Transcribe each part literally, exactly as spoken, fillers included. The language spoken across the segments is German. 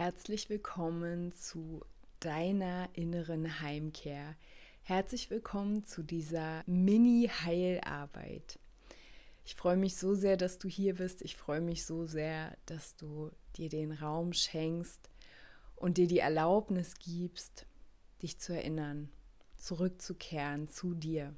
Herzlich willkommen zu deiner inneren Heimkehr. Herzlich willkommen zu dieser Mini-Heilarbeit. Ich freue mich so sehr, dass du hier bist. Ich freue mich so sehr, dass du dir den Raum schenkst und dir die Erlaubnis gibst, dich zu erinnern, zurückzukehren zu dir.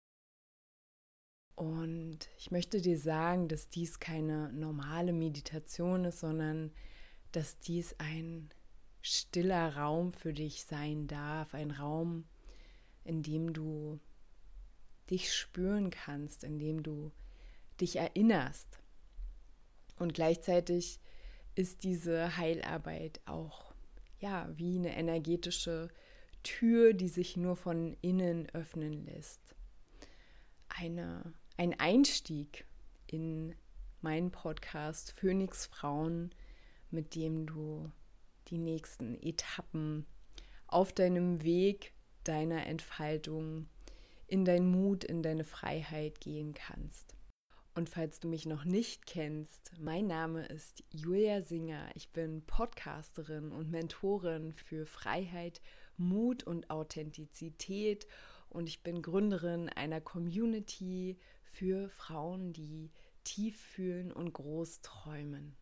Und ich möchte dir sagen, dass dies keine normale Meditation ist, sondern dass dies ein stiller Raum für dich sein darf, ein Raum, in dem du dich spüren kannst, in dem du dich erinnerst. Und gleichzeitig ist diese Heilarbeit auch ja, wie eine energetische Tür, die sich nur von innen öffnen lässt. Eine, ein Einstieg in meinen Podcast Phönix Frauen, mit dem du die nächsten Etappen auf deinem Weg deiner Entfaltung in deinen Mut, in deine Freiheit gehen kannst. Und falls du mich noch nicht kennst, mein Name ist Julia Singer. Ich bin Podcasterin und Mentorin für Freiheit, Mut und Authentizität und ich bin Gründerin einer Community für Frauen, die tief fühlen und groß träumen.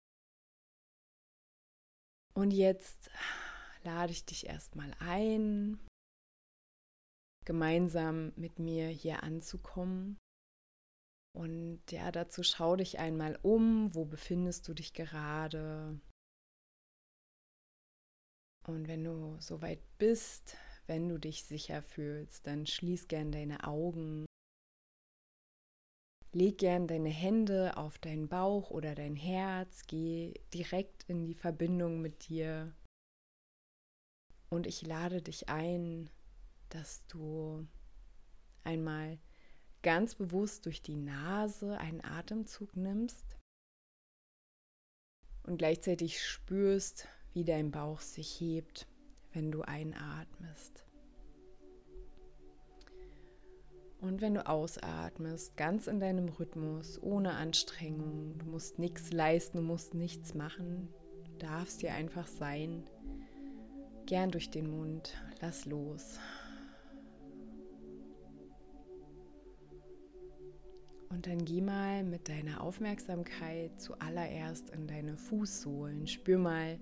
Und jetzt lade ich dich erstmal ein, gemeinsam mit mir hier anzukommen. Und ja, dazu schau dich einmal um, wo befindest du dich gerade? Und wenn du soweit bist, wenn du dich sicher fühlst, dann schließ gern deine Augen. Leg gern deine Hände auf deinen Bauch oder dein Herz, geh direkt in die Verbindung mit dir. Und ich lade dich ein, dass du einmal ganz bewusst durch die Nase einen Atemzug nimmst und gleichzeitig spürst, wie dein Bauch sich hebt, wenn du einatmest. Und wenn du ausatmest, ganz in deinem Rhythmus, ohne Anstrengung, du musst nichts leisten, du musst nichts machen, du darfst dir einfach sein, gern durch den Mund, lass los. Und dann geh mal mit deiner Aufmerksamkeit zuallererst in deine Fußsohlen. Spür mal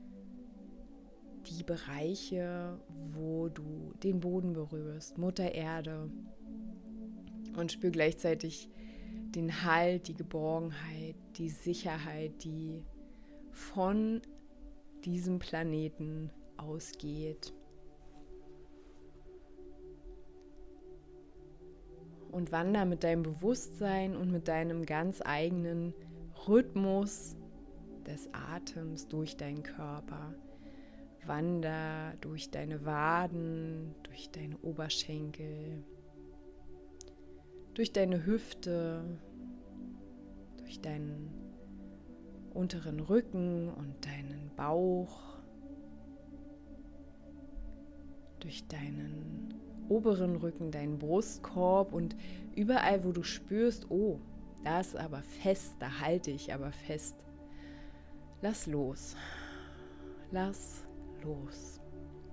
die Bereiche, wo du den Boden berührst, Mutter Erde. Und spür gleichzeitig den Halt, die Geborgenheit, die Sicherheit, die von diesem Planeten ausgeht. Und wander mit deinem Bewusstsein und mit deinem ganz eigenen Rhythmus des Atems durch deinen Körper. Wander durch deine Waden, durch deine Oberschenkel, durch deine Hüfte, durch deinen unteren Rücken und deinen Bauch, durch deinen oberen Rücken, deinen Brustkorb und überall, wo du spürst, oh, da ist aber fest, da halte ich aber fest. Lass los. Lass los.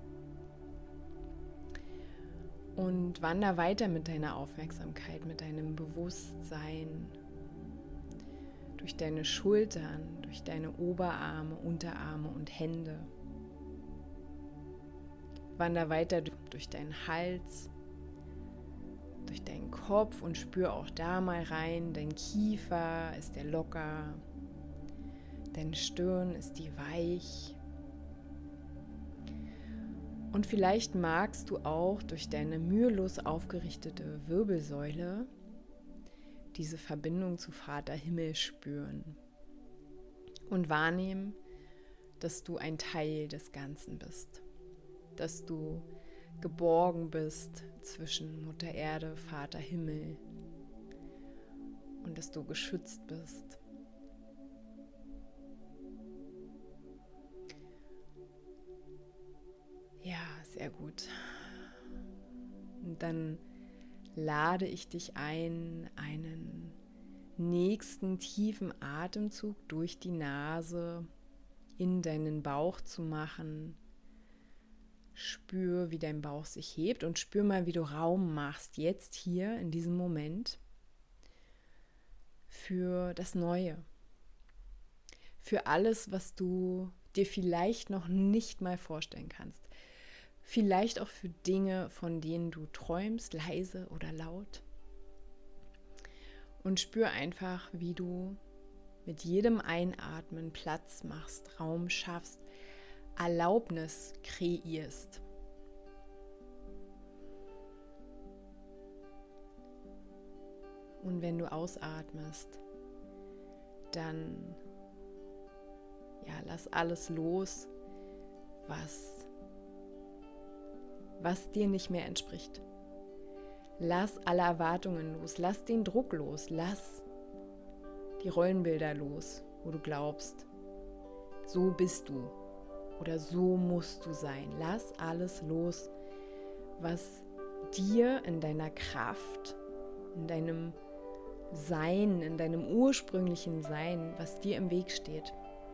Und wander weiter mit deiner Aufmerksamkeit, mit deinem Bewusstsein durch deine Schultern, durch deine Oberarme, Unterarme und Hände. Wander weiter durch deinen Hals, durch deinen Kopf und spür auch da mal rein. Dein Kiefer, ist der locker? Deine Stirn, ist die weich? Und vielleicht magst du auch durch deine mühelos aufgerichtete Wirbelsäule diese Verbindung zu Vater Himmel spüren und wahrnehmen, dass du ein Teil des Ganzen bist. Dass du geborgen bist zwischen Mutter Erde, Vater Himmel und dass du geschützt bist. Ja, sehr gut. Und dann lade ich dich ein, einen nächsten tiefen Atemzug durch die Nase in deinen Bauch zu machen. Spür, wie dein Bauch sich hebt und spür mal, wie du Raum machst, jetzt hier in diesem Moment, für das Neue. Für alles, was du dir vielleicht noch nicht mal vorstellen kannst. Vielleicht auch für Dinge, von denen du träumst, leise oder laut. Und spür einfach, wie du mit jedem Einatmen Platz machst, Raum schaffst, Erlaubnis kreierst. Und wenn du ausatmest, dann ja, lass alles los, was, was dir nicht mehr entspricht. Lass alle Erwartungen los, lass den Druck los, lass die Rollenbilder los, wo du glaubst, so bist du oder so musst du sein. Lass alles los, was dir in deiner Kraft, in deinem Sein, in deinem ursprünglichen Sein, was dir im Weg steht.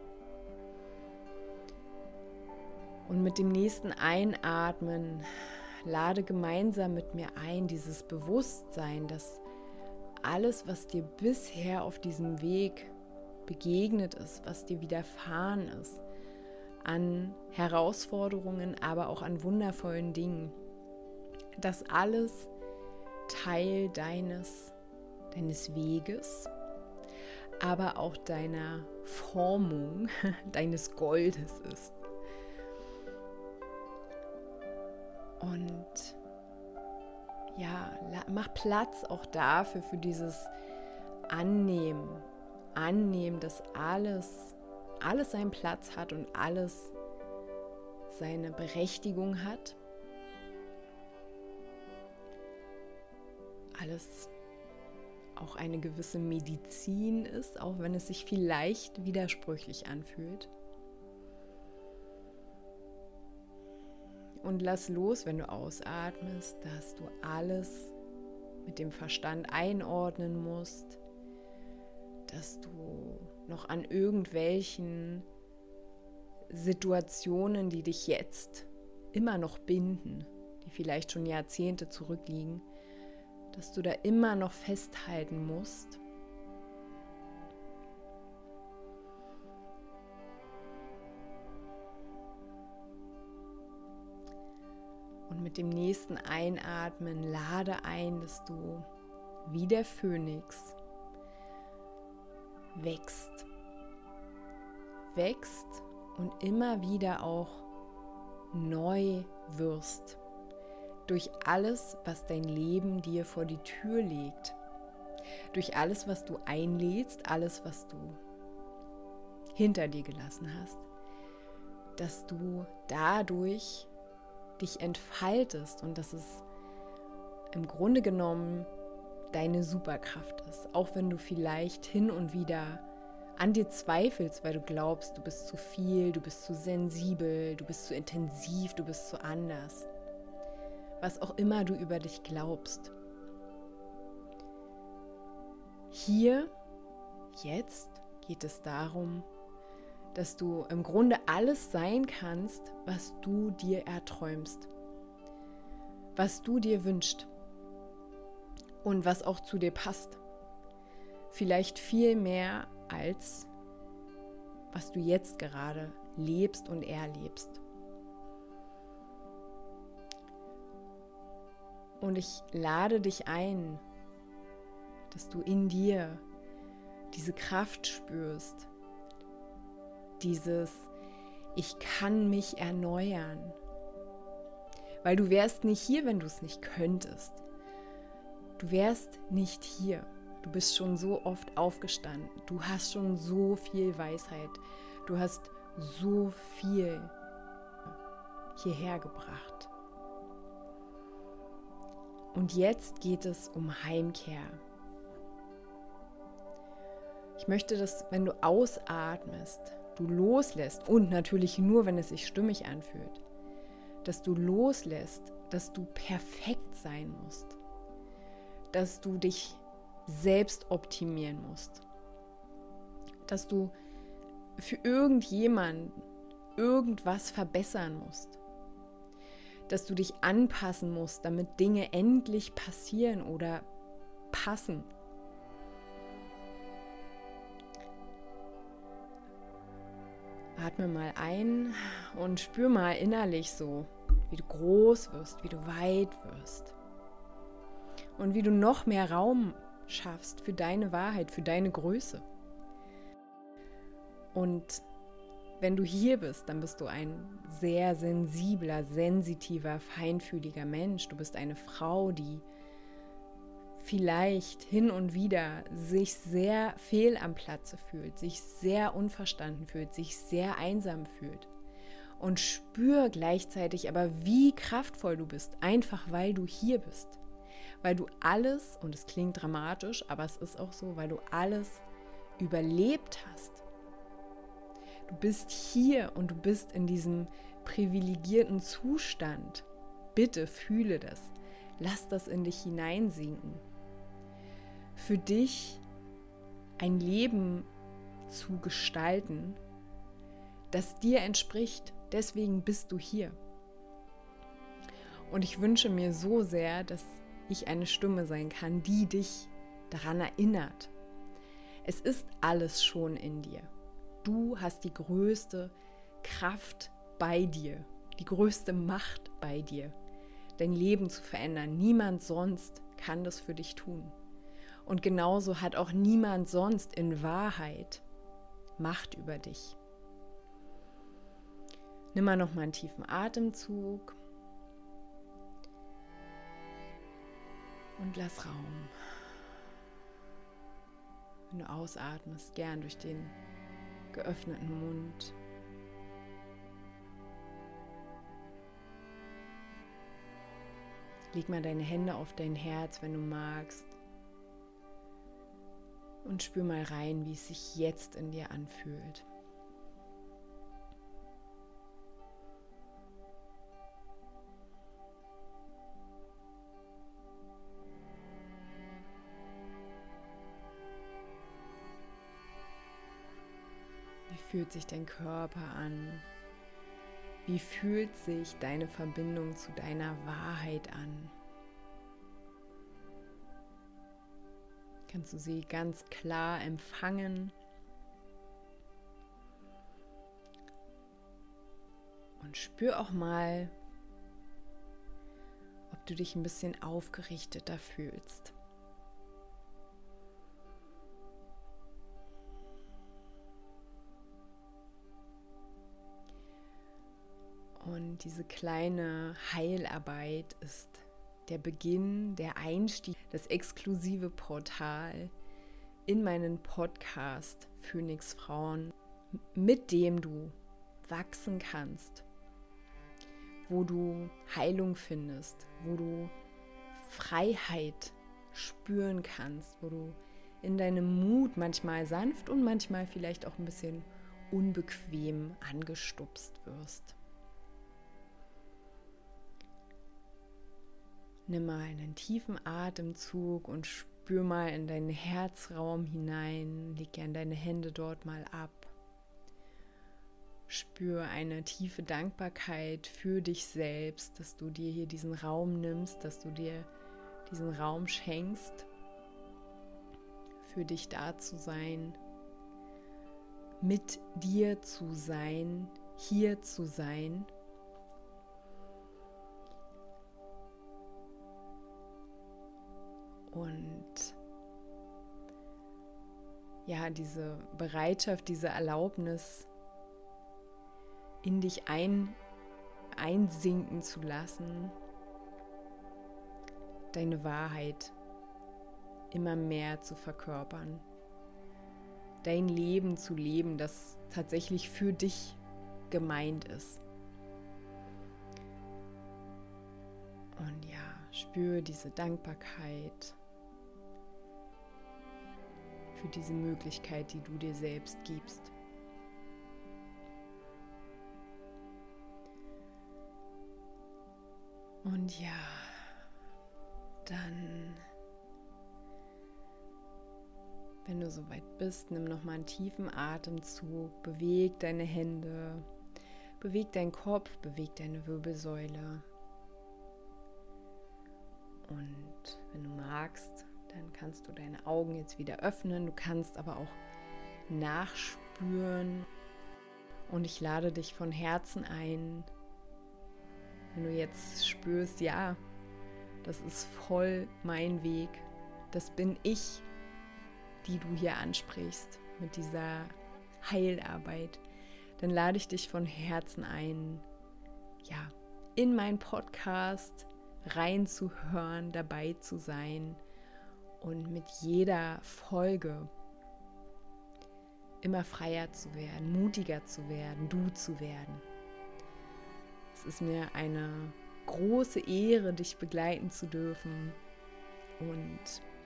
Und mit dem nächsten Einatmen lade gemeinsam mit mir ein, dieses Bewusstsein, dass alles, was dir bisher auf diesem Weg begegnet ist, was dir widerfahren ist, an Herausforderungen, aber auch an wundervollen Dingen, dass alles Teil deines, deines Weges, aber auch deiner Formung, deines Goldes ist. Und ja, mach Platz auch dafür, für dieses Annehmen. Annehmen, dass alles, alles seinen Platz hat und alles seine Berechtigung hat. Alles auch eine gewisse Medizin ist, auch wenn es sich vielleicht widersprüchlich anfühlt. Und lass los, wenn du ausatmest, dass du alles mit dem Verstand einordnen musst, dass du noch an irgendwelchen Situationen, die dich jetzt immer noch binden, die vielleicht schon Jahrzehnte zurückliegen, dass du da immer noch festhalten musst. Und mit dem nächsten Einatmen lade ein, dass du wie der Phönix wächst. Wächst und immer wieder auch neu wirst. Durch alles, was dein Leben dir vor die Tür legt. Durch alles, was du einlädst, alles, was du hinter dir gelassen hast. Dass du dadurch dich entfaltest und dass es im Grunde genommen deine Superkraft ist. Auch wenn du vielleicht hin und wieder an dir zweifelst, weil du glaubst, du bist zu viel, du bist zu sensibel, du bist zu intensiv, du bist zu anders. Was auch immer du über dich glaubst. Hier, jetzt geht es darum, dass du im Grunde alles sein kannst, was du dir erträumst, was du dir wünschst und was auch zu dir passt. Vielleicht viel mehr als was du jetzt gerade lebst und erlebst. Und ich lade dich ein, dass du in dir diese Kraft spürst, dieses Ich kann mich erneuern. Weil du wärst nicht hier, wenn du es nicht könntest. Du wärst nicht hier. Du bist schon so oft aufgestanden. Du hast schon so viel Weisheit. Du hast so viel hierher gebracht. Und jetzt geht es um Heimkehr. Ich möchte, dass, wenn du ausatmest, du loslässt und natürlich nur, wenn es sich stimmig anfühlt, dass du loslässt, dass du perfekt sein musst, dass du dich selbst optimieren musst, dass du für irgendjemanden irgendwas verbessern musst, dass du dich anpassen musst, damit Dinge endlich passieren oder passen. Atme mal ein und spür mal innerlich so, wie du groß wirst, wie du weit wirst und wie du noch mehr Raum schaffst für deine Wahrheit, für deine Größe. Und wenn du hier bist, dann bist du ein sehr sensibler, sensitiver, feinfühliger Mensch. Du bist eine Frau, die vielleicht hin und wieder sich sehr fehl am Platze fühlt, sich sehr unverstanden fühlt, sich sehr einsam fühlt. Und spür gleichzeitig aber, wie kraftvoll du bist, einfach weil du hier bist. Weil du alles, und es klingt dramatisch, aber es ist auch so, weil du alles überlebt hast. Du bist hier und du bist in diesem privilegierten Zustand. Bitte fühle das. Lass das in dich hineinsinken. Für dich ein Leben zu gestalten, das dir entspricht. Deswegen bist du hier. Und ich wünsche mir so sehr, dass ich eine Stimme sein kann, die dich daran erinnert. Es ist alles schon in dir. Du hast die größte Kraft bei dir, die größte Macht bei dir, dein Leben zu verändern. Niemand sonst kann das für dich tun. Und genauso hat auch niemand sonst in Wahrheit Macht über dich. Nimm mal noch mal einen tiefen Atemzug und lass Raum. Wenn du ausatmest, gern durch den geöffneten Mund. Leg mal deine Hände auf dein Herz, wenn du magst. Und spür mal rein, wie es sich jetzt in dir anfühlt. Wie fühlt sich dein Körper an? Wie fühlt sich deine Verbindung zu deiner Wahrheit an? Kannst du sie ganz klar empfangen? Und spür auch mal, ob du dich ein bisschen aufgerichteter fühlst. Und diese kleine Heilarbeit ist der Beginn, der Einstieg, das exklusive Portal in meinen Podcast Phönix Frauen, mit dem du wachsen kannst, wo du Heilung findest, wo du Freiheit spüren kannst, wo du in deinem Mut manchmal sanft und manchmal vielleicht auch ein bisschen unbequem angestupst wirst. Nimm mal einen tiefen Atemzug und spür mal in deinen Herzraum hinein. Leg gern deine Hände dort mal ab. Spür eine tiefe Dankbarkeit für dich selbst, dass du dir hier diesen Raum nimmst, dass du dir diesen Raum schenkst, für dich da zu sein, mit dir zu sein, hier zu sein. Und ja, diese Bereitschaft, diese Erlaubnis in dich ein, einsinken zu lassen, deine Wahrheit immer mehr zu verkörpern, dein Leben zu leben, das tatsächlich für dich gemeint ist. Und ja, spüre diese Dankbarkeit für diese Möglichkeit, die du dir selbst gibst. Und ja, dann Wenn du soweit bist, nimm nochmal einen tiefen Atemzug, beweg deine Hände, beweg deinen Kopf, beweg deine Wirbelsäule. Und wenn du magst, dann kannst du deine Augen jetzt wieder öffnen. Du kannst aber auch nachspüren. Und ich lade dich von Herzen ein, wenn du jetzt spürst, ja, das ist voll mein Weg, das bin ich, die du hier ansprichst mit dieser Heilarbeit, dann lade ich dich von Herzen ein, ja, in meinen Podcast reinzuhören, dabei zu sein und mit jeder Folge immer freier zu werden, mutiger zu werden, du zu werden. Es ist mir eine große Ehre, dich begleiten zu dürfen. Und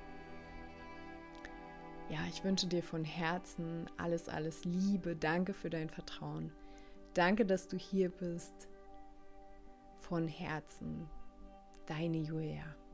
ja, ich wünsche dir von Herzen alles, alles Liebe. Danke für dein Vertrauen. Danke, dass du hier bist. Von Herzen, deine Julia.